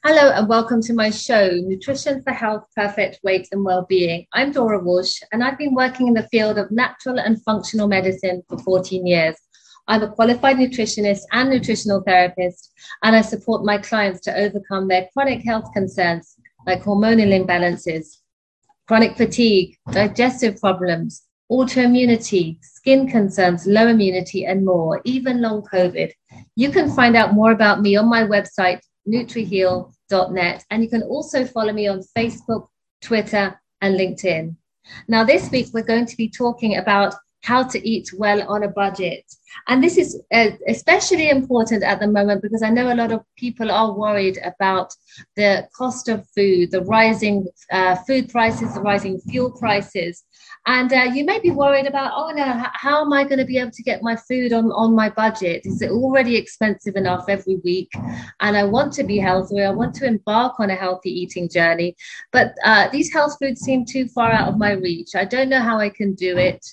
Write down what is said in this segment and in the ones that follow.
Hello and welcome to my show, Nutrition for Health, Perfect Weight and Wellbeing. I'm Dora Walsh and I've been working in the field of natural and functional medicine for 14 years. I'm a qualified nutritionist and nutritional therapist, and I support my clients to overcome their chronic health concerns like hormonal imbalances, chronic fatigue, digestive problems, autoimmunity, skin concerns, low immunity, and more, even long COVID. You can find out more about me on my website, NutriHeal.net, and you can also follow me on Facebook, Twitter, and LinkedIn. Now, this week, we're going to be talking about how to eat well on a budget. And this is especially important at the moment because I know a lot of people are worried about the cost of food, the rising food prices, the rising fuel prices. And you may be worried about, oh no, how am I going to be able to get my food on my budget? Is it already expensive enough every week? And I want to be healthy. I want to embark on a healthy eating journey. But these health foods seem too far out of my reach. I don't know how I can do it.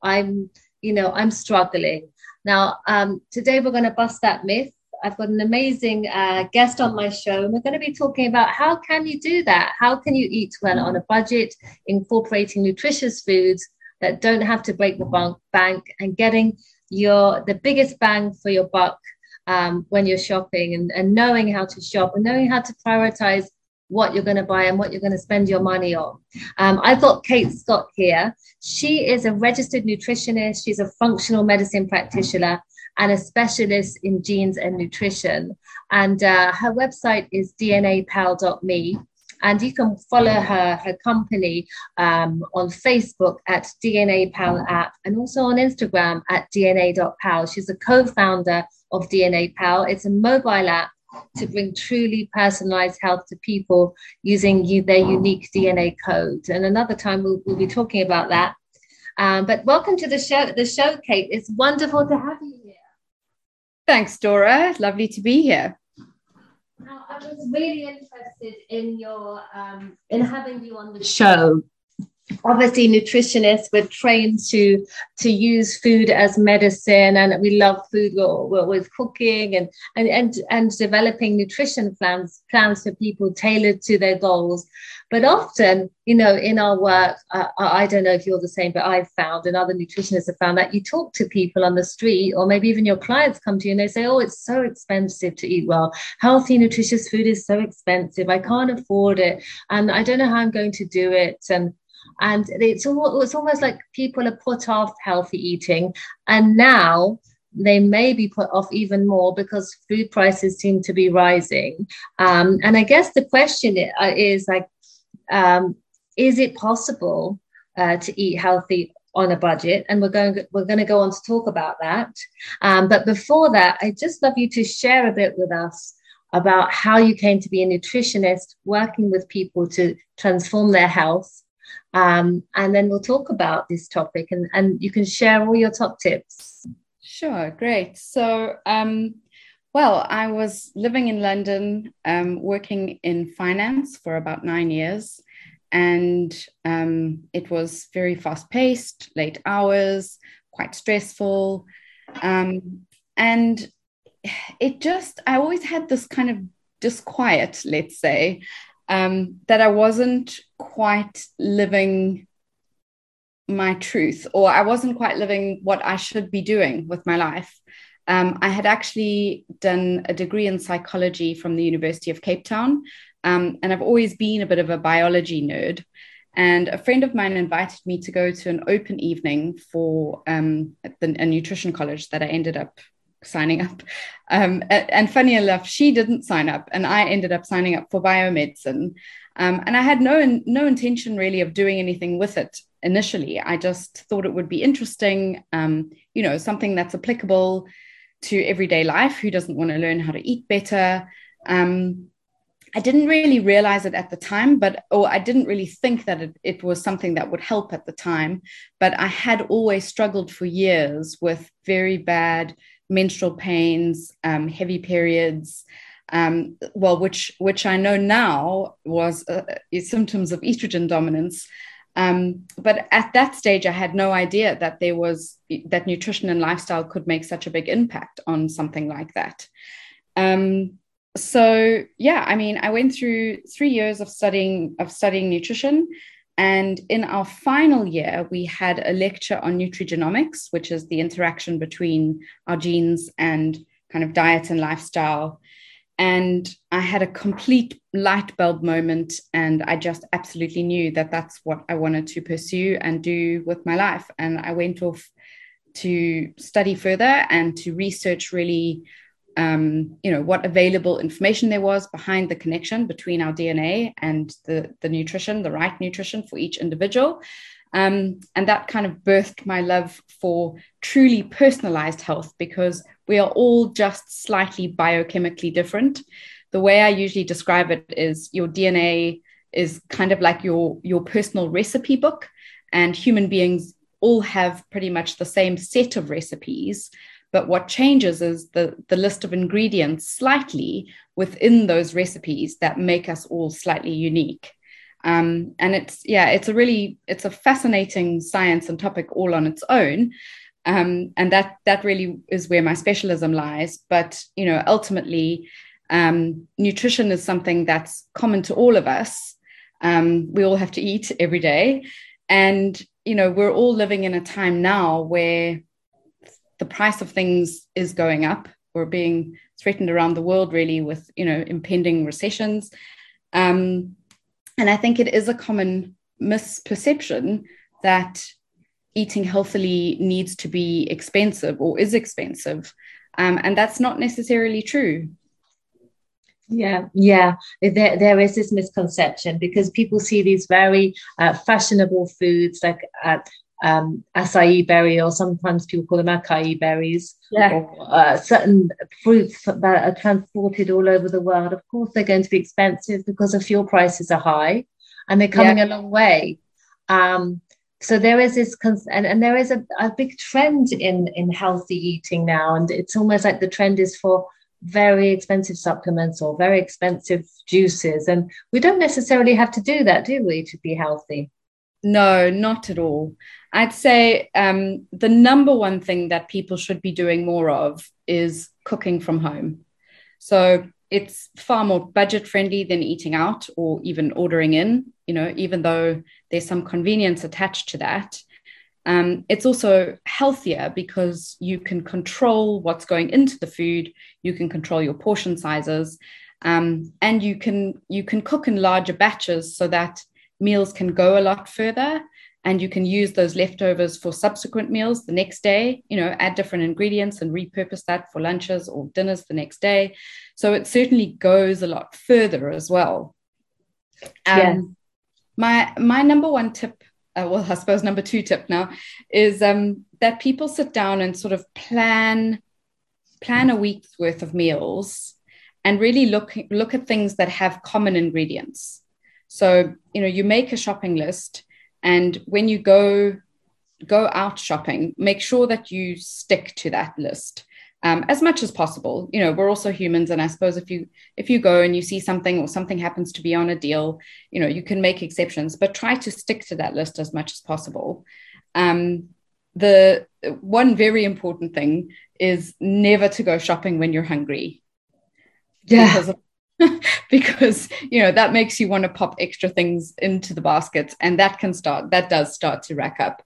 I'm struggling. Now, today we're going to bust that myth. I've got an amazing guest on my show, and we're going to be talking about how can you do that? How can you eat well on a budget, incorporating nutritious foods that don't have to break the bank and getting the biggest bang for your buck when you're shopping and knowing how to shop and knowing how to prioritize what you're going to buy and what you're going to spend your money on. I've got Kate Scott here. She is a registered nutritionist. She's a functional medicine practitioner and a specialist in genes and nutrition. And her website is dnapal.me. And you can follow her company on Facebook at DNA Pal app and also on Instagram at dna.pal. She's a co-founder of DNA Pal. It's a mobile app to bring truly personalized health to people using their unique DNA code. And another time we'll be talking about that. But welcome to the show, Kate. It's wonderful to have you here. Thanks, Dora. Lovely to be here. Now, I was really interested in in having you on the show. Obviously, nutritionists, we're trained to use food as medicine, and we love food. We're with cooking and developing nutrition plans for people tailored to their goals. But often, in our work, I don't know if you're the same, but I've found, and other nutritionists have found, that you talk to people on the street, or maybe even your clients come to you and they say, oh, it's so expensive to eat well. Healthy, nutritious food is so expensive. I can't afford it. And I don't know how I'm going to do it. And it's almost like people are put off healthy eating. And now they may be put off even more because food prices seem to be rising. And I guess the question is like, is it possible to eat healthy on a budget? And we're going to go on to talk about that. But before that, I'd just love you to share a bit with us about how you came to be a nutritionist working with people to transform their health. And then we'll talk about this topic and you can share all your top tips. Sure, great. So, I was living in London, working in finance for about 9 years. And it was very fast-paced, late hours, quite stressful. And I always had this kind of disquiet, let's say, that I wasn't quite living my truth, or I wasn't quite living what I should be doing with my life. I had actually done a degree in psychology from the University of Cape Town, and I've always been a bit of a biology nerd. And a friend of mine invited me to go to an open evening for a nutrition college that I ended up signing up. And funny enough, she didn't sign up and I ended up signing up for biomedicine. And I had no intention really of doing anything with it initially. I just thought it would be interesting, something that's applicable to everyday life. Who doesn't want to learn how to eat better? I didn't really realize it at the time, or I didn't really think that it was something that would help at the time. But I had always struggled for years with very bad menstrual pains, heavy periods, which I know now was symptoms of estrogen dominance. But at that stage, I had no idea that nutrition and lifestyle could make such a big impact on something like that. So yeah, I mean, I went through 3 years of studying nutrition, and in our final year, we had a lecture on nutrigenomics, which is the interaction between our genes and kind of diet and lifestyle. And I had a complete light bulb moment, and I just absolutely knew that that's what I wanted to pursue and do with my life. And I went off to study further and to research really what available information there was behind the connection between our DNA and the nutrition, the right nutrition for each individual. And that kind of birthed my love for truly personalized health, because we are all just slightly biochemically different. The way I usually describe it is your DNA is kind of like your personal recipe book, and human beings all have pretty much the same set of recipes. But what changes is the list of ingredients slightly within those recipes that make us all slightly unique. And it's a fascinating science and topic all on its own. And that really is where my specialism lies. But, ultimately, nutrition is something that's common to all of us. We all have to eat every day. And, we're all living in a time now where the price of things is going up. We're being threatened around the world, really, with, impending recessions. And I think it is a common misperception that eating healthily needs to be expensive or is expensive. And that's not necessarily true. Yeah. There is this misconception because people see these very fashionable foods like acai berry, or sometimes people call them acai berries, or certain fruits that are transported all over the world. Of course, they're going to be expensive because the fuel prices are high and they're coming a long way. So there is this, and there is a big trend in healthy eating now. And it's almost like the trend is for very expensive supplements or very expensive juices. And we don't necessarily have to do that, do we, to be healthy? No, not at all. I'd say the number one thing that people should be doing more of is cooking from home. So it's far more budget friendly than eating out or even ordering in, even though there's some convenience attached to that. It's also healthier because you can control what's going into the food. You can control your portion sizes, and you can cook in larger batches so that meals can go a lot further, and you can use those leftovers for subsequent meals the next day, add different ingredients and repurpose that for lunches or dinners the next day. So it certainly goes a lot further as well. My number one tip, I suppose number two tip now, is that people sit down and sort of plan a week's worth of meals and really look at things that have common ingredients. So, you make a shopping list, and when you go out shopping, make sure that you stick to that list as much as possible. We're also humans, and I suppose if you go and you see something or something happens to be on a deal, you can make exceptions, but try to stick to that list as much as possible. The one very important thing is never to go shopping when you're hungry. Yeah. Because that makes you want to pop extra things into the basket, and that does start to rack up.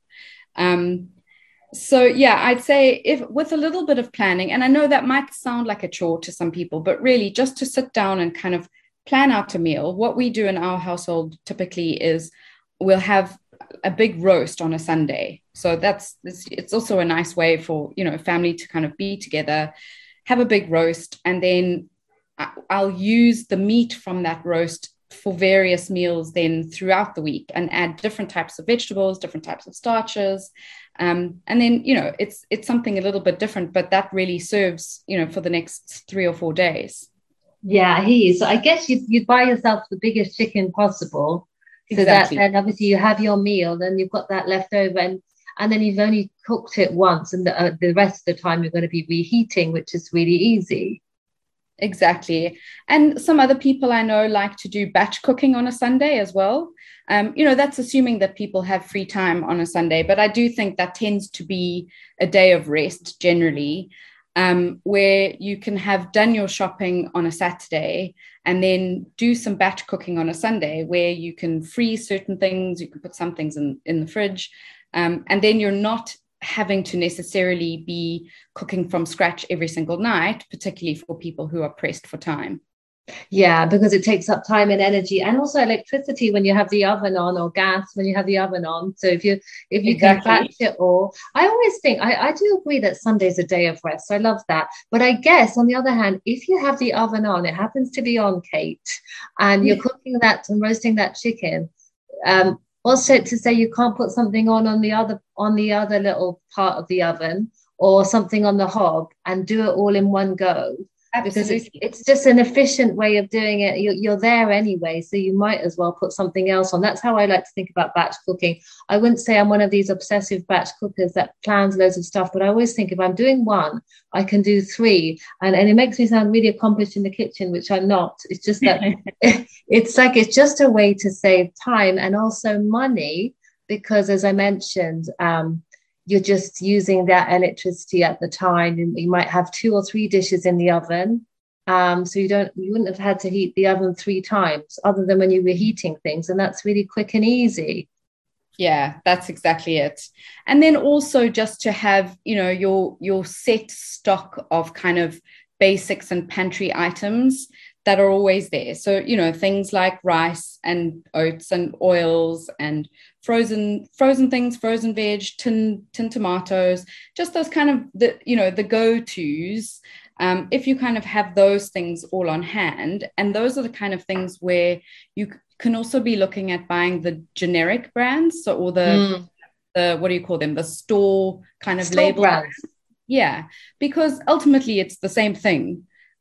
So yeah, I'd say if with a little bit of planning, and I know that might sound like a chore to some people, but really just to sit down and kind of plan out a meal. What we do in our household typically is we'll have a big roast on a Sunday. So it's also a nice way for, family to kind of be together, have a big roast, and then I'll use the meat from that roast for various meals then throughout the week, and add different types of vegetables, different types of starches. And then, it's something a little bit different, but that really serves, for the next 3 or 4 days. Yeah, he is. So I guess you'd buy yourself the biggest chicken possible. So exactly. That then obviously you have your meal, then you've got that left over, and then you've only cooked it once, and the rest of the time you're going to be reheating, which is really easy. Exactly. And some other people I know like to do batch cooking on a Sunday as well. That's assuming that people have free time on a Sunday, but I do think that tends to be a day of rest generally. where you can have done your shopping on a Saturday and then do some batch cooking on a Sunday, where you can freeze certain things, you can put some things in the fridge, and then you're not having to necessarily be cooking from scratch every single night, particularly for people who are pressed for time. Yeah, because it takes up time and energy, and also electricity when you have the oven on, or gas when you have the oven on. So if you can batch it all, I always think I do agree that Sunday's a day of rest. I love that. But I guess on the other hand, if you have the oven on, it happens to be on, Kate, and you're cooking that and roasting that chicken. Also to say you can't put something on the other little part of the oven, or something on the hob, and do it all in one go, because it's just an efficient way of doing it. You're there anyway, so you might as well put something else on. That's how I like to think about batch cooking. I wouldn't say I'm one of these obsessive batch cookers that plans loads of stuff, but I always think if I'm doing one, I can do three, and it makes me sound really accomplished in the kitchen, which I'm not. It's just that it's just a way to save time and also money, because as I mentioned, you're just using that electricity at the time. You might have 2 or 3 dishes in the oven. So you wouldn't have had to heat the oven 3 times, other than when you were heating things. And that's really quick and easy. Yeah, that's exactly it. And then also just to have, your set stock of kind of basics and pantry items that are always there. So, things like rice and oats and oils and frozen things, frozen veg, tin tomatoes, just those kind of the go-tos. If you kind of have those things all on hand, and those are the kind of things where you can also be looking at buying the generic brands, or the what do you call them? The store kind of label brands. Yeah, because ultimately it's the same thing.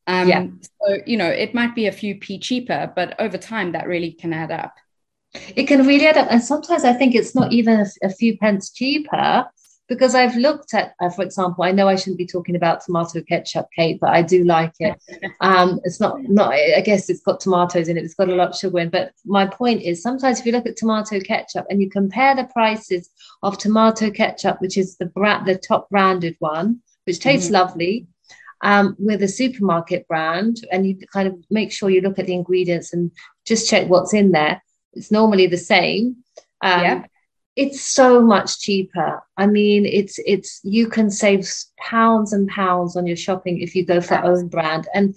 So, it might be a few p cheaper, but over time that really can add up. It can really add up. And sometimes I think it's not even a few pence cheaper, because I've looked at, for example, I know I shouldn't be talking about tomato ketchup, Kate, but I do like it. It's not, I guess it's got tomatoes in it. It's got a lot of sugar in. But my point is, sometimes if you look at tomato ketchup and you compare the prices of tomato ketchup, which is the top branded one, which tastes lovely, with a supermarket brand, and you kind of make sure you look at the ingredients and just check what's in there. It's normally the same. It's so much cheaper. I mean, it's you can save pounds and pounds on your shopping if you go for own brand. And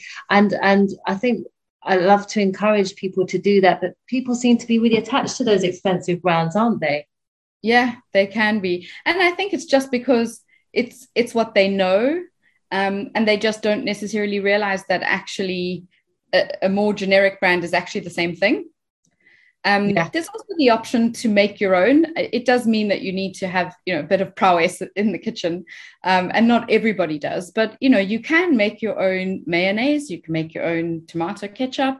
I think I love to encourage people to do that, but people seem to be really attached to those expensive brands, aren't they? Yeah, they can be. And I think it's just because it's what they know. And they just don't necessarily realize that actually a more generic brand is actually the same thing. There's also the option to make your own. It does mean that you need to have, a bit of prowess in the kitchen, and not everybody does. But, you can make your own mayonnaise. You can make your own tomato ketchup.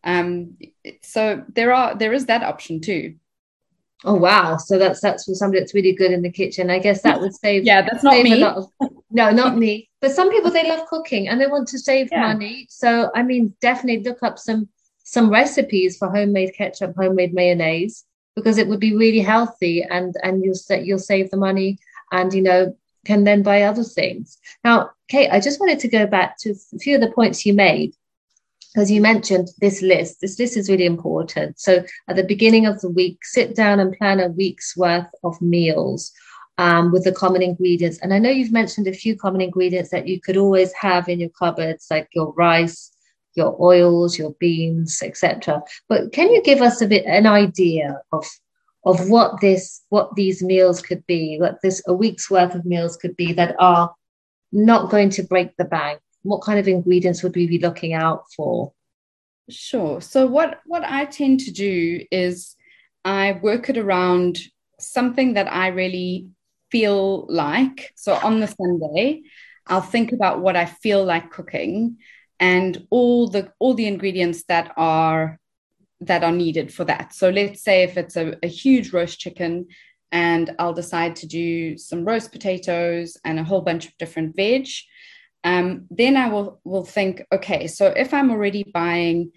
So there is that option too. Oh wow! So that's for somebody that's really good in the kitchen. I guess that would save. Yeah, that's not me. No, not me. But some people, they love cooking and they want to save money. So I mean, definitely look up some recipes for homemade ketchup, homemade mayonnaise, because it would be really healthy, and you'll save the money, and can then buy other things. Now, Kate, I just wanted to go back to a few of the points you made, because you mentioned this list. This list is really important. So at the beginning of the week, sit down and plan a week's worth of meals, with the common ingredients. And I know you've mentioned a few common ingredients that you could always have in your cupboards, like your rice, your oils, your beans, etc. But can you give us an idea of what these meals could be, a week's worth of meals could be, that are not going to break the bank? What kind of ingredients would we be looking out for? Sure. So what I tend to do is I work it around something that I really feel like. So on the Sunday, I'll think about what I feel like cooking and all the ingredients that are needed for that. So let's say if it's a huge roast chicken, and I'll decide to do some roast potatoes and a whole bunch of different veg. Then I will think, okay, so if I'm already buying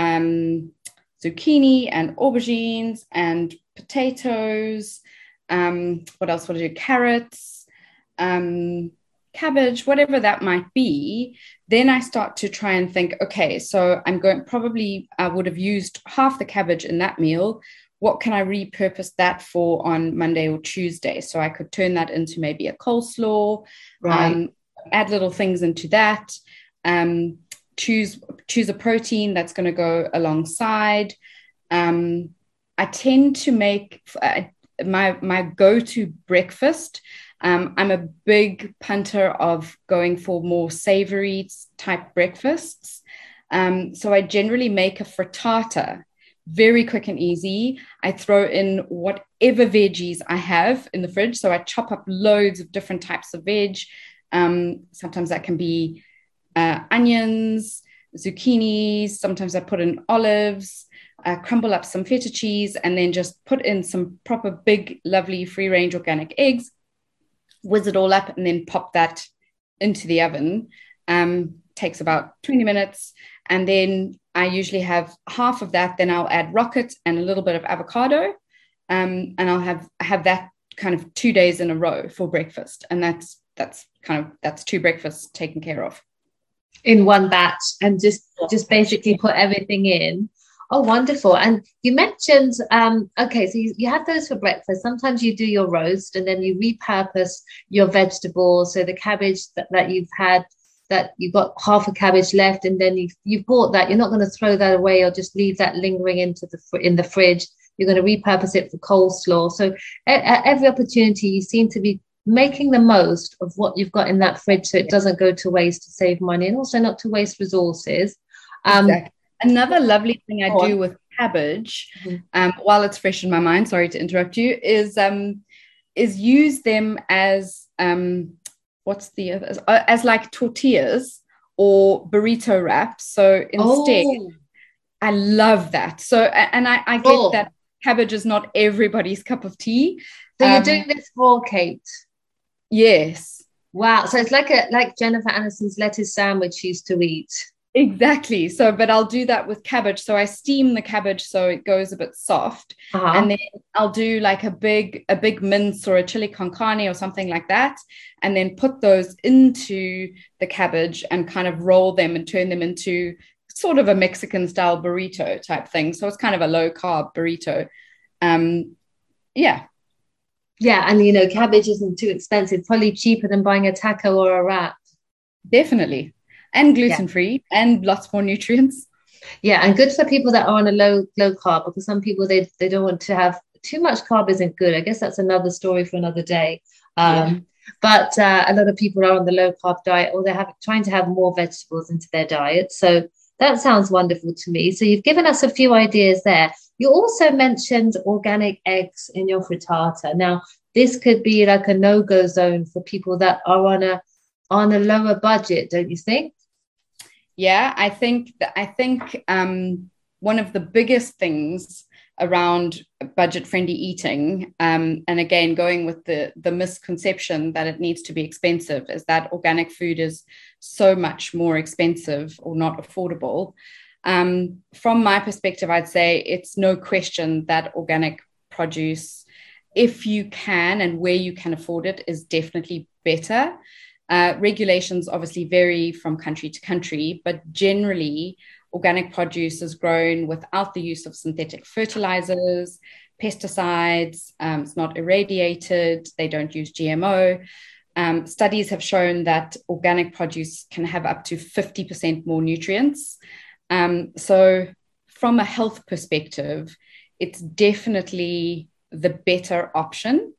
zucchini and aubergines and potatoes, what else would I do? Carrots, cabbage, whatever that might be, then I start to try and think, okay, so I would have used half the cabbage in that meal. What can I repurpose that for on Monday or Tuesday? So I could turn that into maybe a coleslaw, Right. add little things into that, choose a protein that's going to go alongside. I tend to make my go-to breakfast. I'm a big punter of going for more savory type breakfasts. So I generally make a frittata, very quick and easy. I throw in whatever veggies I have in the fridge. So I chop up loads of different types of veg. Sometimes that can be onions, zucchinis. Sometimes I put in olives, crumble up some feta cheese, and then just put in some proper big, lovely free-range organic eggs, whiz it all up, and then pop that into the oven. Takes about 20 minutes. And then I usually have half of that. Then I'll add rocket and a little bit of avocado. And I'll have that kind of 2 days in a row for breakfast. And that's two breakfasts taken care of. In one batch, and just basically put everything in. Oh, wonderful. And you mentioned, okay, so you have those for breakfast. Sometimes you do your roast and then you repurpose your vegetables. So the cabbage that you've had, that you've got half a cabbage left, and then you bought that, you're not going to throw that away or just leave that lingering in the fridge. You're going to repurpose it for coleslaw. So at every opportunity, you seem to be making the most of what you've got in that fridge so it doesn't go to waste, to save money, and also not to waste resources. Exactly. Another lovely thing I do with cabbage, while it's fresh in my mind, sorry to interrupt you, is use them as as like tortillas or burrito wraps. So instead, I love that. So, and I get that cabbage is not everybody's cup of tea. So you're doing this raw, Kate? Yes. Wow. So it's like Jennifer Aniston's lettuce sandwich she used to eat. Exactly. So, but I'll do that with cabbage. So I steam the cabbage so it goes a bit soft, and then I'll do like a big mince or a chili con carne or something like that, and then put those into the cabbage and kind of roll them and turn them into sort of a Mexican style burrito type thing. So it's kind of a low carb burrito. Yeah. And cabbage isn't too expensive, probably cheaper than buying a taco or a wrap. Definitely. And gluten-free and lots more nutrients. Yeah, and good for people that are on a low carb, because some people they don't want to have too much carb. Isn't good. I guess that's another story for another day. But a lot of people are on the low carb diet, or they're trying to have more vegetables into their diet. So that sounds wonderful to me. So you've given us a few ideas there. You also mentioned organic eggs in your frittata. Now, this could be like a no-go zone for people that are on a lower budget, don't you think? Yeah, I think one of the biggest things around budget-friendly eating, and again, going with the misconception that it needs to be expensive, is that organic food is so much more expensive or not affordable. From my perspective, I'd say it's no question that organic produce, if you can and where you can afford it, is definitely better. Regulations obviously vary from country to country, but generally organic produce is grown without the use of synthetic fertilizers, pesticides. It's not irradiated. They don't use GMO. Studies have shown that organic produce can have up to 50% more nutrients. So from a health perspective, it's definitely the better option.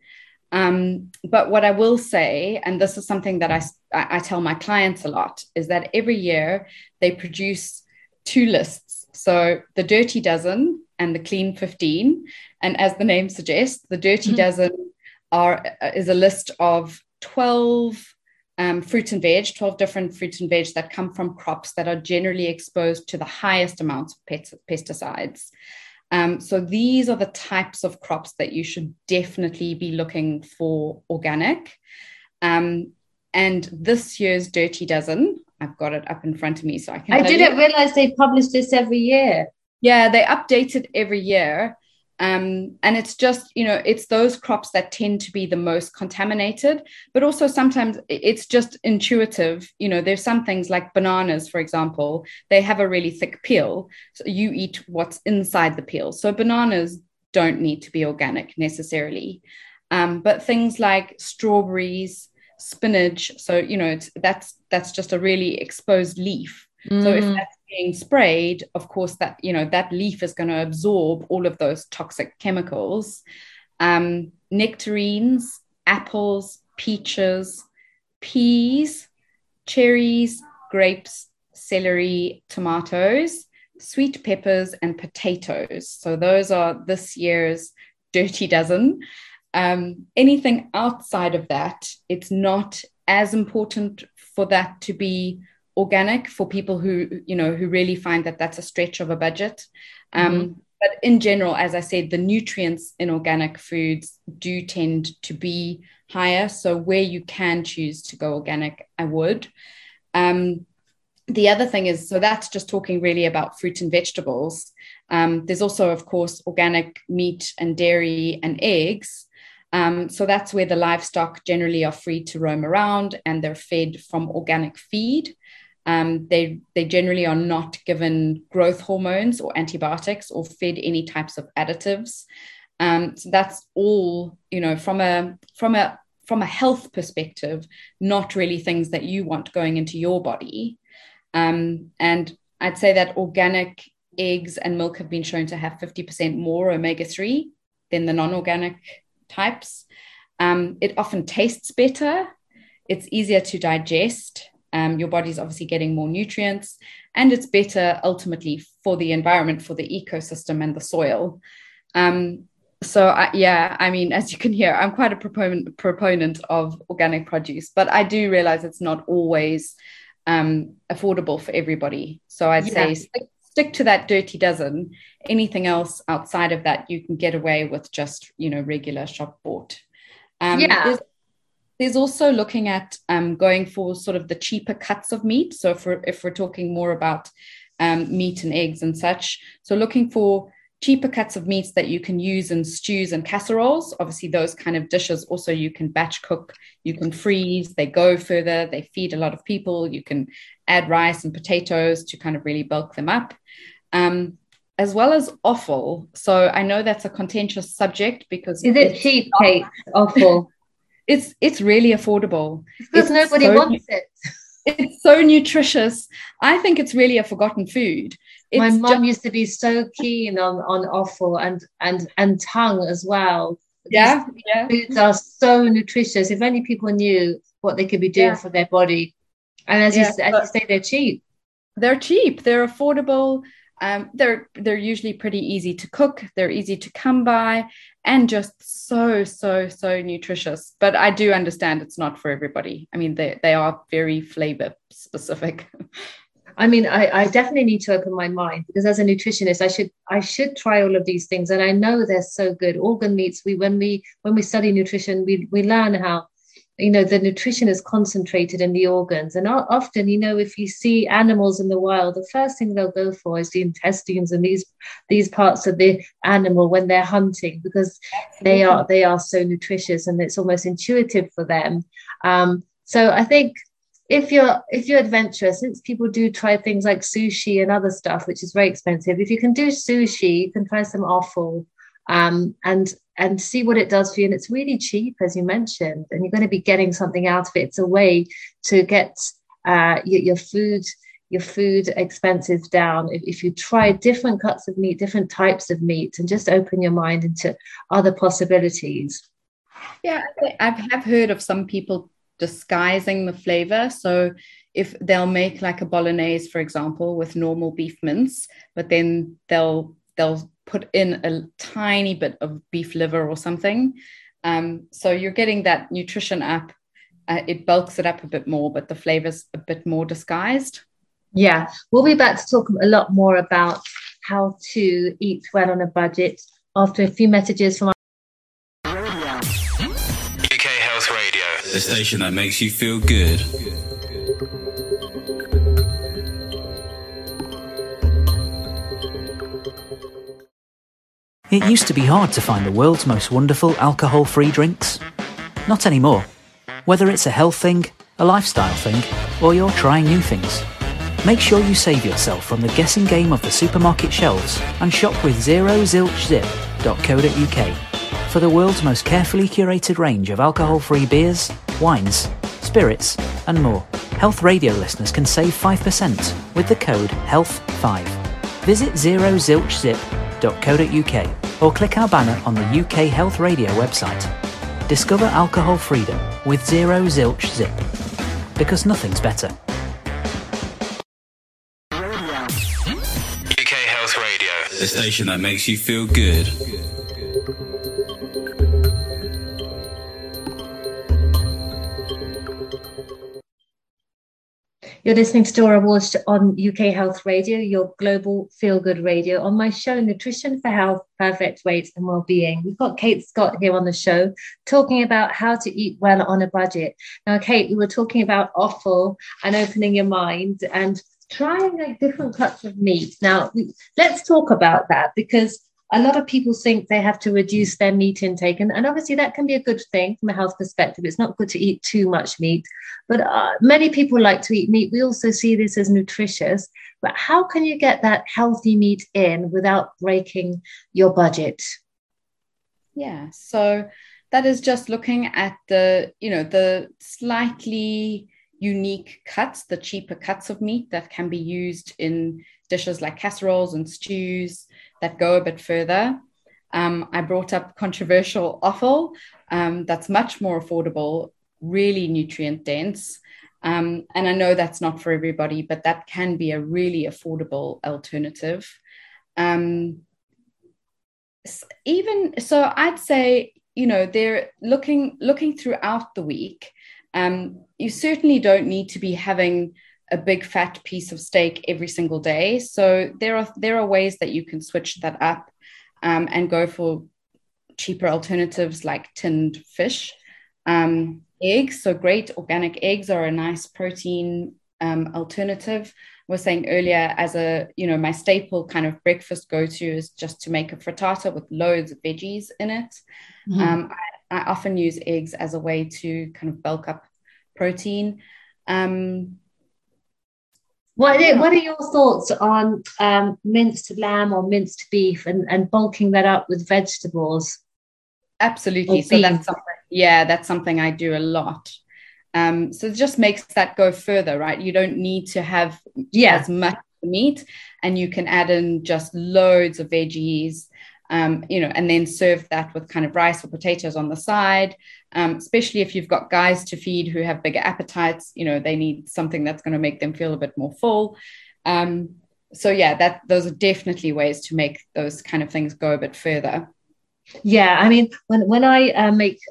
But what I will say, and this is something that I tell my clients a lot, is that every year they produce two lists. So the Dirty Dozen and the Clean 15. And as the name suggests, the Dirty Dozen is a list of 12 fruits and veg, 12 different fruits and veg that come from crops that are generally exposed to the highest amounts of pesticides. So these are the types of crops that you should definitely be looking for organic. And this year's Dirty Dozen, I've got it up in front of me so I can. I didn't realize they publish this every year. Yeah, they update it every year. And it's just, it's those crops that tend to be the most contaminated, but also sometimes it's just intuitive. There's some things like bananas, for example, they have a really thick peel. So you eat what's inside the peel. So bananas don't need to be organic necessarily. But things like strawberries, spinach, so, that's just a really exposed leaf. So if that's being sprayed, of course, that leaf is going to absorb all of those toxic chemicals. Nectarines, apples, peaches, peas, cherries, grapes, celery, tomatoes, sweet peppers, and potatoes. So those are this year's dirty dozen. Anything outside of that, it's not as important for that to be organic for people who really find that that's a stretch of a budget. But in general, as I said, the nutrients in organic foods do tend to be higher. So where you can choose to go organic, I would. The other thing is, so that's just talking really about fruit and vegetables. There's also, of course, organic meat and dairy and eggs. So that's where the livestock generally are free to roam around and they're fed from organic feed. They generally are not given growth hormones or antibiotics or fed any types of additives. So that's all, from a health perspective, not really things that you want going into your body. And I'd say that organic eggs and milk have been shown to have 50% more omega-3 than the non-organic types. It often tastes better. It's easier to digest. Your body's obviously getting more nutrients, and it's better ultimately for the environment, for the ecosystem and the soil. As you can hear, I'm quite a proponent of organic produce, but I do realize it's not always affordable for everybody. So I'd say stick to that dirty dozen. Anything else outside of that, you can get away with just, regular shop bought. There's also looking at going for sort of the cheaper cuts of meat. So if we're talking more about meat and eggs and such, so looking for cheaper cuts of meats that you can use in stews and casseroles. Obviously, those kind of dishes also you can batch cook, you can freeze, they go further, they feed a lot of people. You can add rice and potatoes to kind of really bulk them up. As well as offal. So I know that's a contentious subject because... Is it cheap, Kate, offal? It's really affordable. Because nobody wants it. It's so nutritious. I think it's really a forgotten food. My mum used to be so keen on offal and tongue as well. These foods are so nutritious. If only people knew what they could be doing for their body. And as you say, they're cheap. They're cheap. They're affordable. They're usually pretty easy to cook. They're easy to come by and just so nutritious. But I do understand it's not for everybody. I mean, they are very flavor specific. I mean, I definitely need to open my mind because as a nutritionist, I should try all of these things. And I know they're so good. Organ meats, when we study nutrition, we learn how, the nutrition is concentrated in the organs. And often, if you see animals in the wild, the first thing they'll go for is the intestines and these parts of the animal when they're hunting, because they are so nutritious and it's almost intuitive for them. So I think if you're adventurous, since people do try things like sushi and other stuff, which is very expensive, if you can do sushi, you can try some offal. And see what it does for you. And it's really cheap, as you mentioned, and you're going to be getting something out of it. It's a way to get your food expenses down. If you try different cuts of meat, different types of meat, and just open your mind into other possibilities. Yeah, I have heard of some people disguising the flavor. So if they'll make like a bolognese, for example, with normal beef mince, but then they'll put in a tiny bit of beef liver or something. So you're getting that nutrition up. It bulks it up a bit more, but the flavor's a bit more disguised. Yeah, we'll be back to talk a lot more about how to eat well on a budget after a few messages from UK Health Radio, the station that makes you feel good. It used to be hard to find the world's most wonderful alcohol-free drinks. Not anymore. Whether it's a health thing, a lifestyle thing, or you're trying new things, make sure you save yourself from the guessing game of the supermarket shelves and shop with zerozilchzip.co.uk for the world's most carefully curated range of alcohol-free beers, wines, spirits, and more. Health Radio listeners can save 5% with the code HEALTH5. Visit zerozilchzip.co.uk or click our banner on the UK Health Radio website. Discover alcohol freedom with Zero Zilch Zip, because nothing's better. UK Health Radio, the station that makes you feel good. You're listening to Dora Walsh on UK Health Radio, your global feel-good radio. On my show, Nutrition for Health, Perfect Weight and Wellbeing, we've got Kate Scott here on the show talking about how to eat well on a budget. Now, Kate, we were talking about offal and opening your mind and trying like different cuts of meat. Now, let's talk about that, because a lot of people think they have to reduce their meat intake. And obviously that can be a good thing from a health perspective. It's not good to eat too much meat, but many people like to eat meat. We also see this as nutritious, but how can you get that healthy meat in without breaking your budget? Yeah, so that is just looking at the slightly unique cuts, the cheaper cuts of meat that can be used in dishes like casseroles and stews that go a bit further. I brought up controversial offal. That's much more affordable, really nutrient dense. And I know that's not for everybody, but that can be a really affordable alternative. Even so, I'd say, they're looking throughout the week. You certainly don't need to be having a big fat piece of steak every single day. So there are ways that you can switch that up and go for cheaper alternatives like tinned fish. Eggs, so great organic eggs are a nice protein alternative. I was saying earlier, as my staple kind of breakfast go-to is just to make a frittata with loads of veggies in it. Mm-hmm. I often use eggs as a way to kind of bulk up protein. What are your thoughts on minced lamb or minced beef and bulking that up with vegetables? Absolutely. So that's something I do a lot. So it just makes that go further, right? You don't need to have as much meat, and you can add in just loads of veggies, and then serve that with kind of rice or potatoes on the side. Especially if you've got guys to feed who have bigger appetites, they need something that's going to make them feel a bit more full. Those are definitely ways to make those kind of things go a bit further. Yeah, I mean, when I make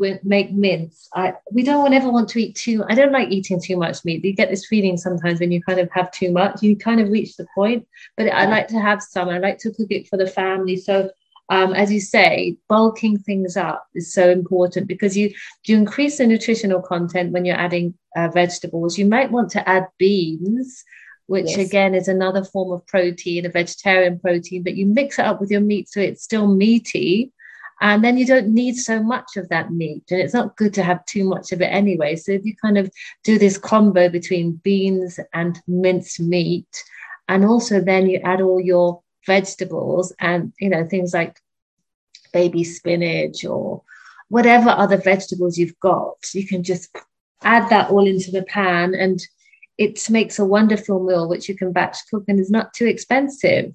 mince, we don't ever want to eat I don't like eating too much meat. You get this feeling sometimes when you kind of have too much, you kind of reach the point, but I like to have some. I like to cook it for the family. So as you say, bulking things up is so important, because you increase the nutritional content when you're adding vegetables. You might want to add beans, which again is another form of protein, a vegetarian protein, but you mix it up with your meat so it's still meaty. And then you don't need so much of that meat. And it's not good to have too much of it anyway. So if you kind of do this combo between beans and minced meat, and also then you add all your vegetables and, things like baby spinach or whatever other vegetables you've got, you can just add that all into the pan, and it makes a wonderful meal, which you can batch cook and is not too expensive.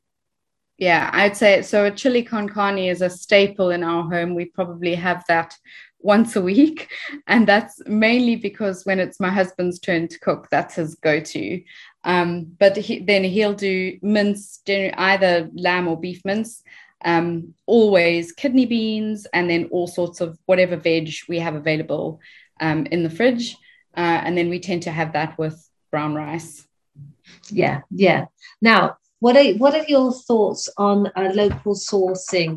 Yeah, I'd say so. A chili con carne is a staple in our home. We probably have that once a week. And that's mainly because when it's my husband's turn to cook, that's his go-to. But then he'll do mince, either lamb or beef mince, always kidney beans, and then all sorts of whatever veg we have available in the fridge. And then we tend to have that with brown rice. Yeah. Now, what are your thoughts on local sourcing?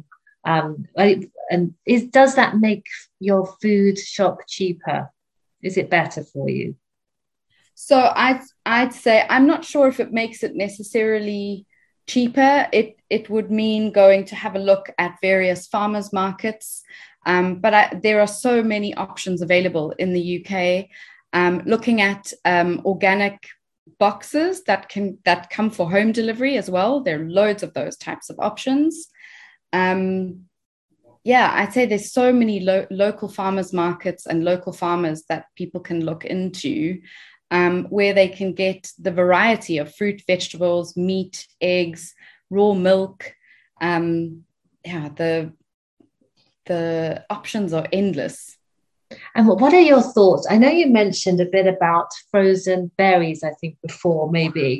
Does that make your food shop cheaper? Is it better for you? So I'd say I'm not sure if it makes it necessarily cheaper, it would mean going to have a look at various farmers markets. But there are so many options available in the UK. Looking at organic boxes that come for home delivery as well. There are loads of those types of options. I'd say there's so many local farmers markets and local farmers that people can look into, where they can get the variety of fruit, vegetables, meat, eggs, raw milk. The options are endless. And what are your thoughts? I know you mentioned a bit about frozen berries, I think before, maybe.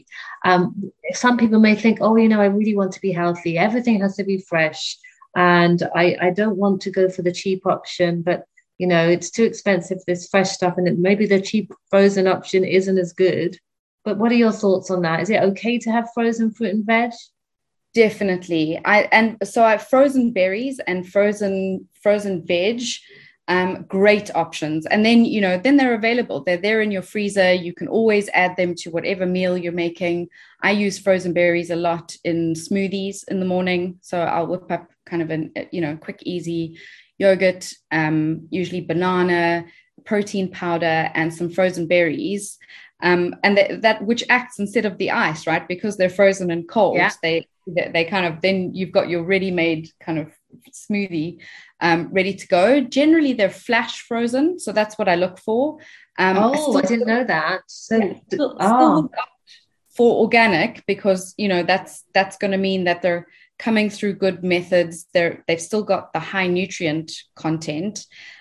Some people may think, I really want to be healthy. Everything has to be fresh. And I don't want to go for the cheap option, but, it's too expensive, this fresh stuff. And maybe the cheap frozen option isn't as good. But what are your thoughts on that? Is it okay to have frozen fruit and veg? Definitely. I have frozen berries and frozen veg. Great options. And then, then they're available. They're there in your freezer. You can always add them to whatever meal you're making. I use frozen berries a lot in smoothies in the morning. So I'll whip up kind of a quick, easy yogurt, usually banana, protein powder, and some frozen berries. And that which acts instead of the ice, right? Because they're frozen and cold. Yeah. They kind of, then you've got your ready-made kind of smoothie ready to go. Generally, they're flash frozen, so that's what I look for. I didn't know that. So, still for organic, because that's going to mean that they're coming through good methods. They've still got the high nutrient content.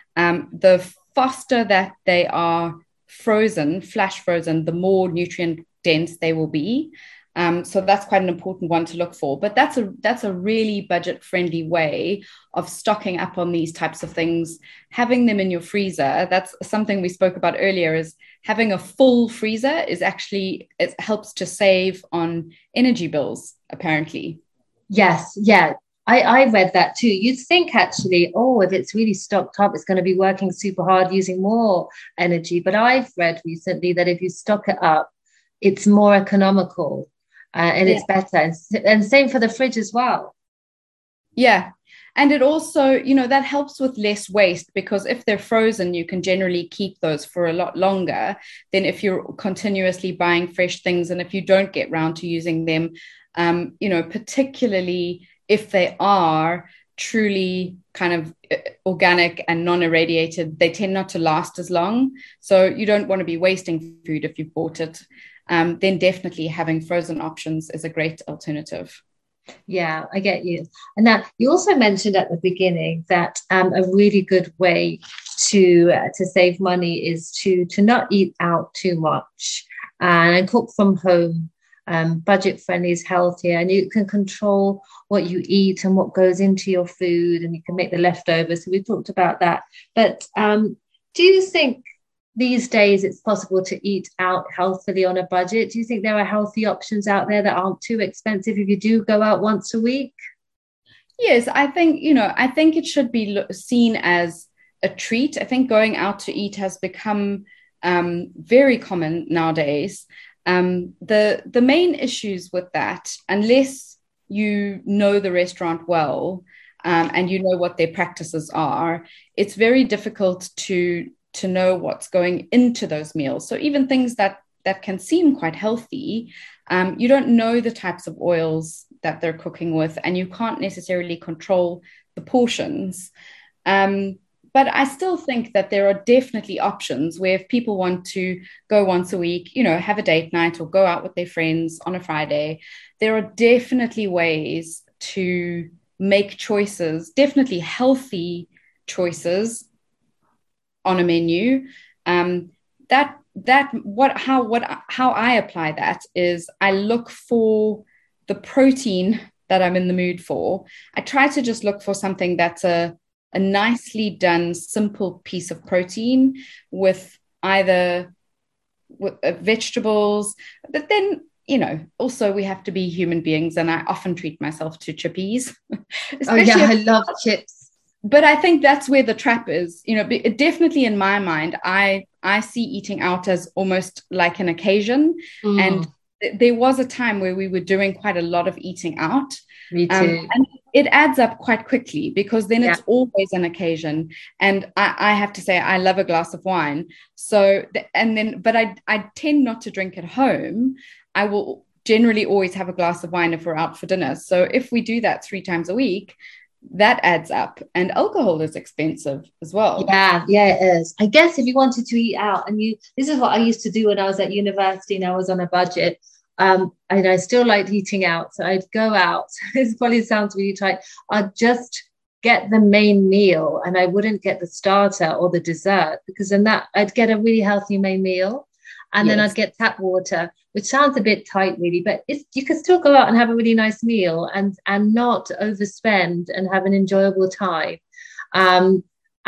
The faster that they are frozen, flash frozen, the more nutrient dense they will be. So that's quite an important one to look for. But that's a really budget-friendly way of stocking up on these types of things. Having them in your freezer, that's something we spoke about earlier, is having a full freezer it helps to save on energy bills, apparently. Yes, yeah. I read that too. You'd think actually, if it's really stocked up, it's going to be working super hard, using more energy. But I've read recently that if you stock it up, it's more economical. And it's better. And same for the fridge as well. Yeah. And it also, that helps with less waste, because if they're frozen, you can generally keep those for a lot longer than if you're continuously buying fresh things. And if you don't get round to using them, particularly if they are truly kind of organic and non-irradiated, they tend not to last as long. So you don't want to be wasting food if you've bought it. Then definitely having frozen options is a great alternative. Yeah, I get you. And now you also mentioned at the beginning that a really good way to save money is to not eat out too much and cook from home. Budget friendly is healthier, and you can control what you eat and what goes into your food, and you can make the leftovers. So we talked about that. But do you think these days it's possible to eat out healthily on a budget? Do you think there are healthy options out there that aren't too expensive if you do go out once a week? Yes, I think it should be seen as a treat. I think going out to eat has become very common nowadays. The main issues with that, unless you know the restaurant well and you know what their practices are, it's very difficult to know what's going into those meals. So even things that can seem quite healthy, you don't know the types of oils that they're cooking with, and you can't necessarily control the portions. But I still think that there are definitely options where if people want to go once a week, have a date night or go out with their friends on a Friday, there are definitely ways to make choices, definitely healthy choices on a menu. How I apply that is I look for the protein that I'm in the mood for. I try to just look for something that's a nicely done, simple piece of protein with either vegetables, but then, also we have to be human beings, and I often treat myself to chippies. I love chips. But I think that's where the trap is. Definitely in my mind, I see eating out as almost like an occasion. And there was a time where we were doing quite a lot of eating out. Me too. And it adds up quite quickly, because then it's always an occasion. And I have to say, I love a glass of wine. So, but I tend not to drink at home. I will generally always have a glass of wine if we're out for dinner. So if we do that 3 times a week, that adds up. And alcohol is expensive as well. Yeah, it is. I guess if you wanted to eat out, and this is what I used to do when I was at university and I was on a budget. And I still liked eating out. So I'd go out. It probably sounds really tight. I'd just get the main meal, and I wouldn't get the starter or the dessert, because then I'd get a really healthy main meal. And then I'd get tap water, which sounds a bit tight, really, but you could still go out and have a really nice meal and not overspend and have an enjoyable time. And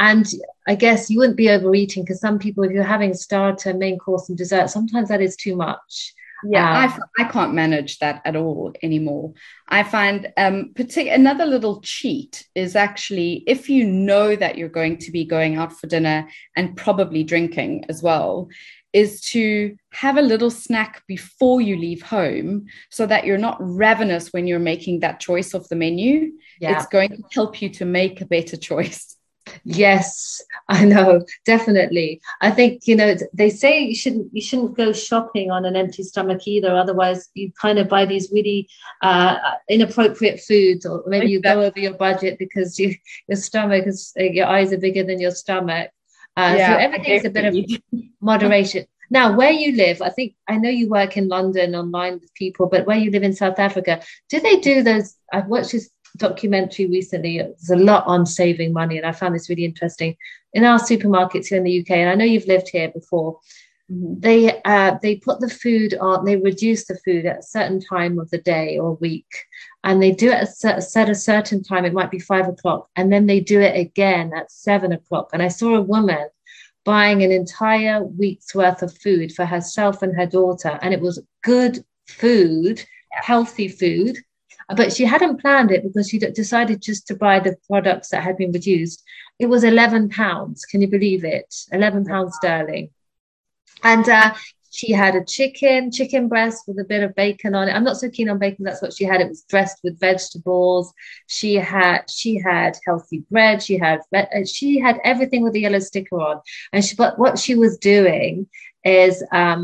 I guess you wouldn't be overeating, because some people, if you're having starter, main course, and dessert, sometimes that is too much. Yeah, I can't manage that at all anymore. I find another little cheat is actually, if you know that you're going to be going out for dinner and probably drinking as well, is to have a little snack before you leave home, so that you're not ravenous when you're making that choice of the menu. It's going to help you to make a better choice. Yes, I know, definitely. I think, they say you shouldn't go shopping on an empty stomach either. Otherwise, you kind of buy these really inappropriate foods, or maybe you go over your budget because your stomach your eyes are bigger than your stomach. So everything's a bit of moderation. Now, where you live, I know you work in London online with people, but where you live in South Africa, do they do those? I've watched this documentary recently. There's a lot on saving money, and I found this really interesting. In our supermarkets here in the UK, and I know you've lived here before, they put the food on, they reduce the food at a certain time of the day or week, and they do it at a certain time. It might be 5 o'clock, and then they do it again at 7 o'clock. And I saw a woman buying an entire week's worth of food for herself and her daughter, and it was good food, healthy food. But she hadn't planned it, because she decided just to buy the products that had been reduced. It was £11. Can you believe it? £11 sterling. And she had a chicken breast with a bit of bacon on it. I'm not so keen on bacon. That's what she had. It was dressed with vegetables. She had healthy bread. She had everything with the yellow sticker on. But what she was doing is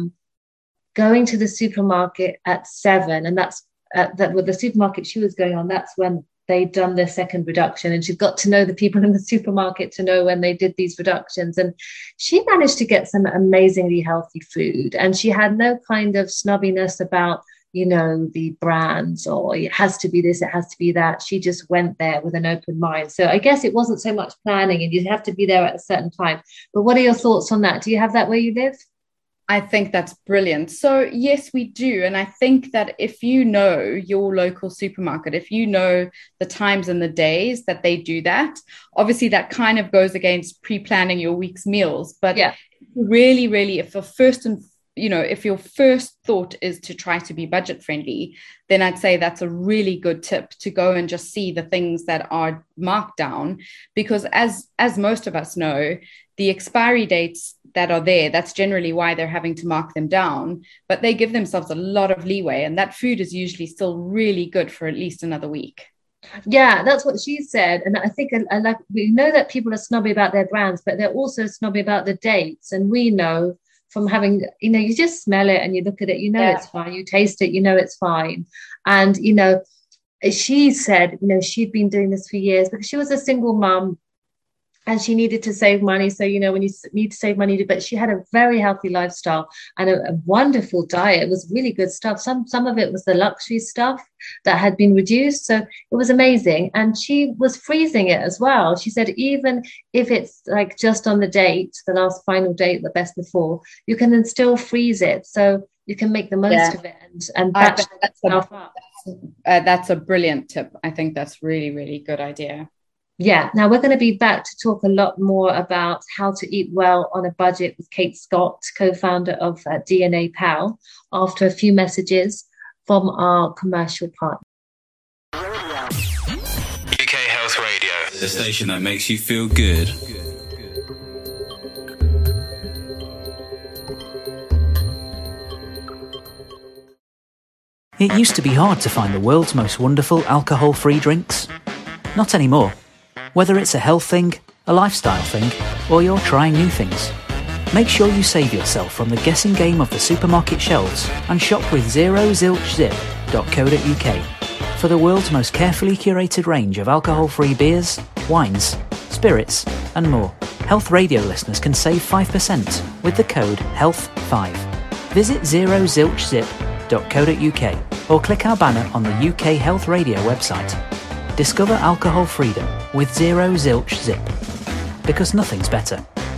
going to the supermarket at 7, and that's with the supermarket she was going on, that's when they'd done their second reduction, and she got to know the people in the supermarket to know when they did these reductions. And she managed to get some amazingly healthy food, and she had no kind of snobbiness about the brands, or it has to be this, it has to be that. She just went there with an open mind. So I guess it wasn't so much planning, and you have to be there at a certain time. But what are your thoughts on that? Do you have that where you live? I think that's brilliant. So yes, we do. And I think that if you know your local supermarket, if you know the times and the days that they do that, obviously that kind of goes against pre-planning your week's meals. But really, really, if your first thought is to try to be budget friendly, then I'd say that's a really good tip, to go and just see the things that are marked down, because as most of us know, the expiry dates that are there, that's generally why they're having to mark them down, but they give themselves a lot of leeway, and that food is usually still really good for at least another week. Yeah, that's what she said. And I think we know that people are snobby about their brands, but they're also snobby about the dates. And we know from having, you just smell it and you look at it, it's fine. You taste it, it's fine. And, she said, she'd been doing this for years, because she was a single mum and she needed to save money. So, when you need to save money, but she had a very healthy lifestyle and a wonderful diet. It was really good stuff. Some of it was the luxury stuff that had been reduced. So it was amazing. And she was freezing it as well. She said, even if it's like just on the date, the last final date, the best before, you can then still freeze it. So you can make the most of it and batch itself up. That's a brilliant tip. I think that's really, really good idea. Yeah. Now we're going to be back to talk a lot more about how to eat well on a budget with Kate Scott, co-founder of DNA Pal, after a few messages from our commercial partner. UK Health Radio, the station that makes you feel good. It used to be hard to find the world's most wonderful alcohol-free drinks. Not anymore. Whether it's a health thing, a lifestyle thing, or you're trying new things, make sure you save yourself from the guessing game of the supermarket shelves and shop with zerozilchzip.co.uk for the world's most carefully curated range of alcohol-free beers, wines, spirits, and more. Health Radio listeners can save 5% with the code HEALTH5. Visit zerozilchzip.co.uk or click our banner on the UK Health Radio website. Discover alcohol freedom with Zero Zilch Zip, because nothing's better.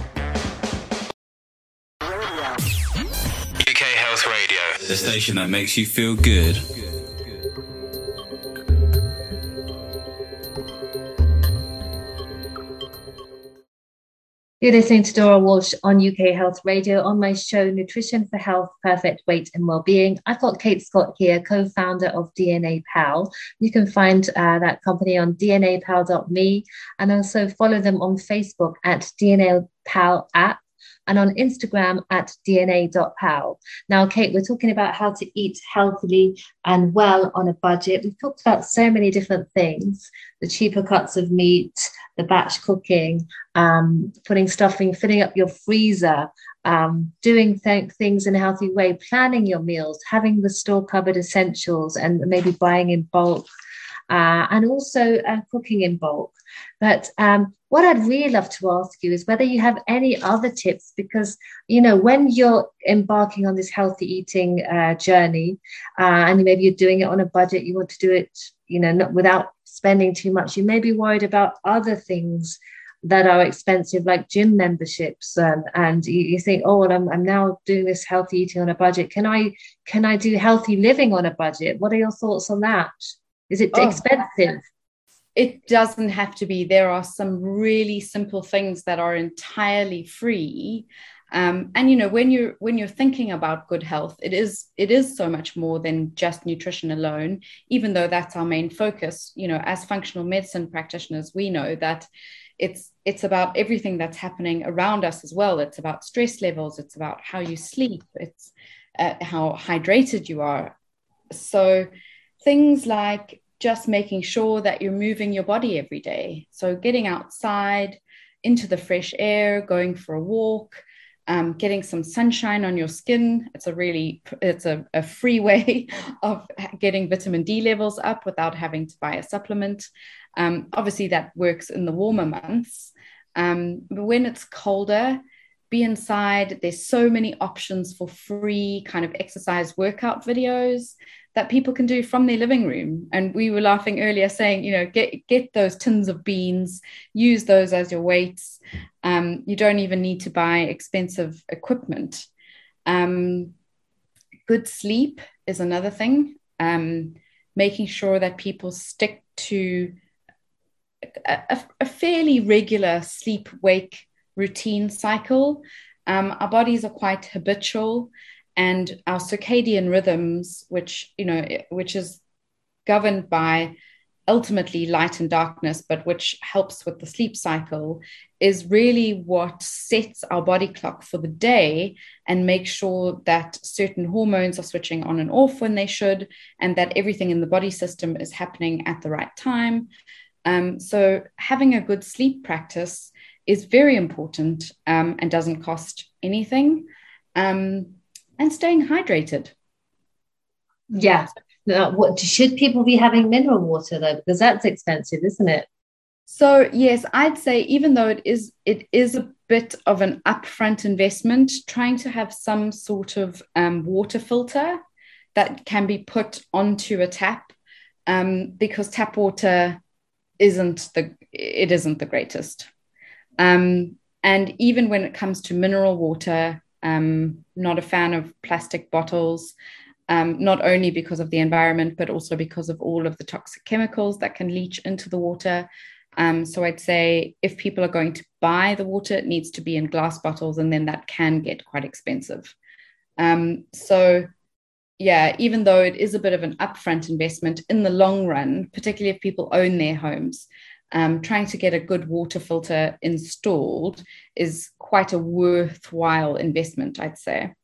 UK Health Radio, the station that makes you feel good. You're listening to Dora Walsh on UK Health Radio on my show, Nutrition for Health, Perfect Weight and Wellbeing. I've got Kate Scott here, co-founder of DNA Pal. You can find that company on dnapal.me and also follow them on Facebook at DNA Pal app and on Instagram at dna.pal. Now, Kate, we're talking about how to eat healthily and well on a budget. We've talked about so many different things, the cheaper cuts of meat, the batch cooking, putting stuffing, filling up your freezer, doing things in a healthy way, planning your meals, having the store cupboard essentials and maybe buying in bulk, and also cooking in bulk. But what I'd really love to ask you is whether you have any other tips, because, you know, when you're embarking on this healthy eating journey, and maybe you're doing it on a budget, you want to do it, you know, not without spending too much, you may be worried about other things that are expensive, like gym memberships, and you think, oh, well, I'm now doing this healthy eating on a budget. Can I do healthy living on a budget? What are your thoughts on that? Is it expensive? It doesn't have to be. There are some really simple things that are entirely free. And, you know, when you're thinking about good health, it is so much more than just nutrition alone, even though that's our main focus. You know, as functional medicine practitioners, we know that it's about everything that's happening around us as well. It's about stress levels. It's about how you sleep. It's how hydrated you are. So things like just making sure that you're moving your body every day. So getting outside into the fresh air, going for a walk, getting some sunshine on your skin. It's a free way of getting vitamin D levels up without having to buy a supplement. Obviously that works in the warmer months. But when it's colder, be inside. There's so many options for free kind of exercise workout videos that people can do from their living room. And we were laughing earlier saying, you know, get those tins of beans, use those as your weights. You don't even need to buy expensive equipment. Good sleep is another thing. Making sure that people stick to a fairly regular sleep-wake routine cycle. Our bodies are quite habitual, and our circadian rhythms, which is governed by ultimately light and darkness, but which helps with the sleep cycle, is really what sets our body clock for the day and makes sure that certain hormones are switching on and off when they should, and that everything in the body system is happening at the right time. So having a good sleep practice is very important, and doesn't cost anything. And staying hydrated. Yeah. Now, what should people be having mineral water though? Because that's expensive, isn't it? So yes, I'd say even though it is a bit of an upfront investment, trying to have some sort of water filter that can be put onto a tap, because tap water isn't the greatest. And even when it comes to mineral water, not a fan of plastic bottles, not only because of the environment, but also because of all of the toxic chemicals that can leach into the water. So I'd say if people are going to buy the water, it needs to be in glass bottles, and then that can get quite expensive. So yeah, even though it is a bit of an upfront investment, in the long run, particularly if people own their homes, trying to get a good water filter installed is quite a worthwhile investment, I'd say.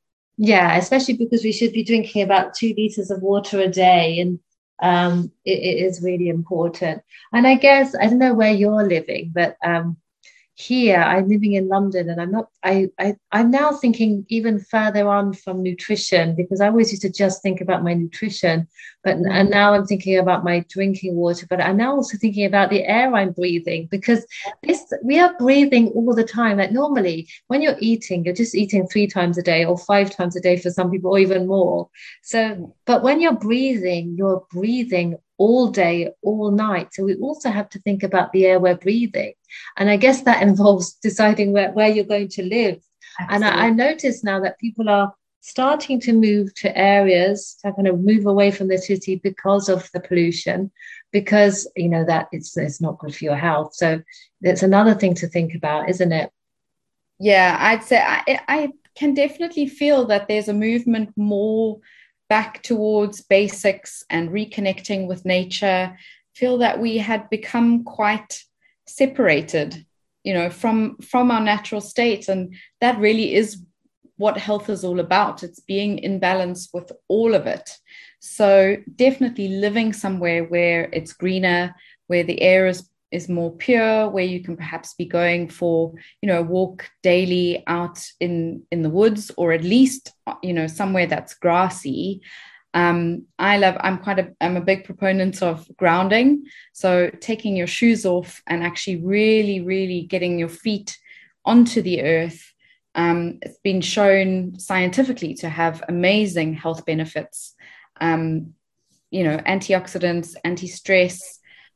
Yeah, especially because we should be drinking about 2 liters of water a day, and it is really important. And I guess I don't know where you're living, but here I'm living in London, and I'm now thinking even further on from nutrition, because I always used to just think about my nutrition, but and now I'm thinking about my drinking water, but I'm now also thinking about the air I'm breathing, because we are breathing all the time. Like normally when you're eating, you're just eating 3 times a day or 5 times a day for some people, or even more. So but when you're breathing all day, all night. So we also have to think about the air we're breathing. And I guess that involves deciding where you're going to live. Absolutely. And I notice now that people are starting to move to areas to kind of move away from the city because of the pollution, because, that it's not good for your health. So that's another thing to think about, isn't it? Yeah, I'd say I can definitely feel that there's a movement more back towards basics and reconnecting with nature. Feel that we had become quite separated, from our natural state, and that really is what health is all about. It's being in balance with all of it. So definitely living somewhere where it's greener, where the air is more pure, where you can perhaps be going for, a walk daily out in the woods, or at least, somewhere that's grassy. I'm a big proponent of grounding. So taking your shoes off and actually really, really getting your feet onto the earth. It's been shown scientifically to have amazing health benefits, antioxidants, anti-stress.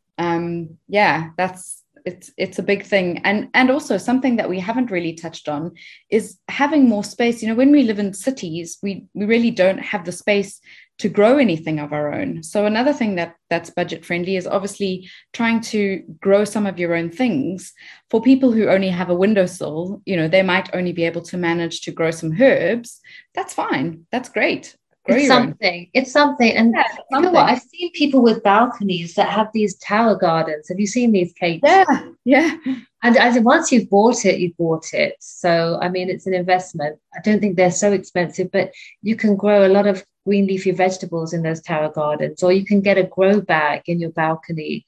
It's a big thing. And also something that we haven't really touched on is having more space. When we live in cities, we really don't have the space to grow anything of our own. So another thing that's budget friendly is obviously trying to grow some of your own things. For people who only have a windowsill, they might only be able to manage to grow some herbs. That's fine. That's great. It's something. And you know what? I've seen people with balconies that have these tower gardens. Have you seen these, Kate? Yeah. And once you've bought it. So, I mean, it's an investment. I don't think they're so expensive, but you can grow a lot of green leafy vegetables in those tower gardens, or you can get a grow bag in your balcony,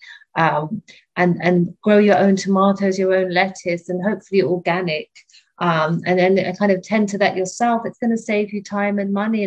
and grow your own tomatoes, your own lettuce, and hopefully organic. And then kind of tend to that yourself. It's going to save you time and money,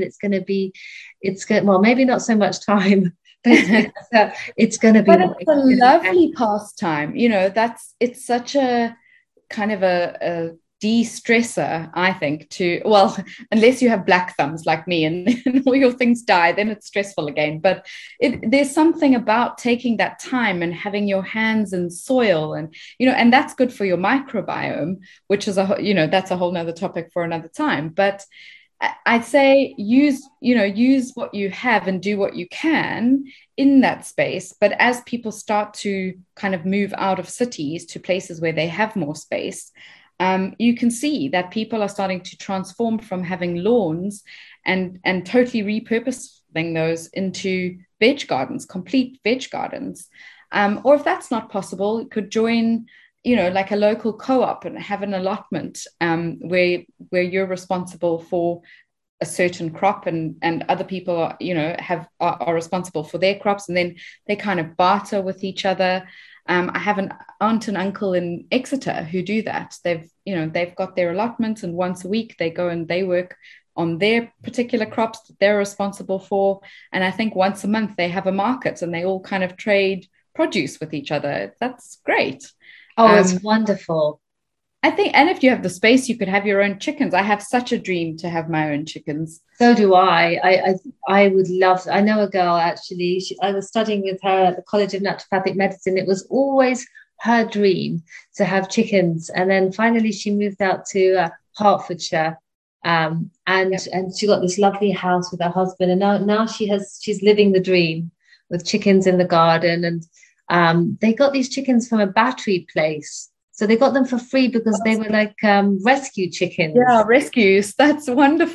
and well, maybe not so much time, but it's going to be. But it's a lovely pastime. It's such a kind of a de-stressor, I think, unless you have black thumbs like me and all your things die, then it's stressful again. But there's something about taking that time and having your hands in soil, and and that's good for your microbiome, which is that's a whole nother topic for another time. But I'd say use what you have and do what you can in that space. But as people start to kind of move out of cities to places where they have more space, you can see that people are starting to transform from having lawns and totally repurposing those into veg gardens, complete veg gardens. Or if that's not possible, you could join, like a local co-op and have an allotment where you're responsible for a certain crop, and other people are responsible for their crops, and then they kind of barter with each other. I have an aunt and uncle in Exeter who do that. They've got their allotments, and once a week they go and they work on their particular crops that they're responsible for. And I think once a month they have a market and they all kind of trade produce with each other. That's great. Oh, it's wonderful. I think, and if you have the space, you could have your own chickens. I have such a dream to have my own chickens. So do I. I would love. I know a girl actually. I was studying with her at the College of Naturopathic Medicine. It was always her dream to have chickens, and then finally she moved out to Hertfordshire, and she got this lovely house with her husband, and now she's living the dream with chickens in the garden, and they got these chickens from a battery place. So they got them for free because they were like rescue chickens. Yeah, rescues. That's wonderful.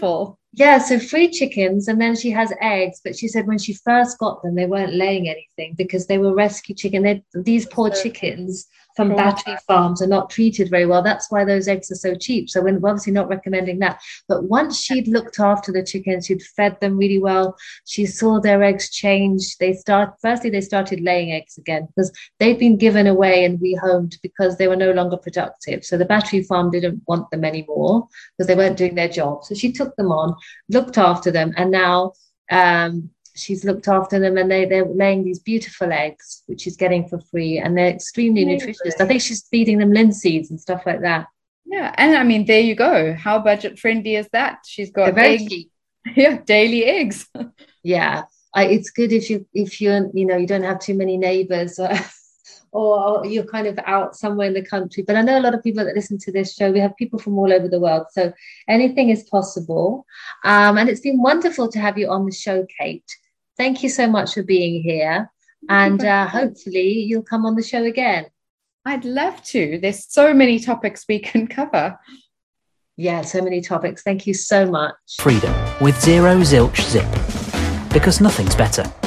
Yeah, so free chickens, and then she has eggs. But she said when she first got them, they weren't laying anything because they were rescue chicken. These poor chickens from battery farms are not treated very well. That's why those eggs are so cheap. So we're obviously not recommending that. But once she'd looked after the chickens, she'd fed them really well. She saw their eggs change. Firstly, they started laying eggs again because they'd been given away and rehomed because they were no longer productive. So the battery farm didn't want them anymore because they weren't doing their job. So she took them on, looked after them, and now she's looked after them, and they're laying these beautiful eggs, which she's getting for free, and they're extremely nutritious. I think she's feeding them linseeds and stuff like that. Yeah, and I mean, there you go. How budget friendly is that? She's got eggs, yeah, daily eggs. Yeah, it's good if you you don't have too many neighbors. Or you're kind of out somewhere in the country. But I know a lot of people that listen to this show, we have people from all over the world. So anything is possible. And it's been wonderful to have you on the show, Kate. Thank you so much for being here. And hopefully you'll come on the show again. I'd love to. There's so many topics we can cover. Yeah, so many topics. Thank you so much. Freedom with zero zilch zip. Because nothing's better.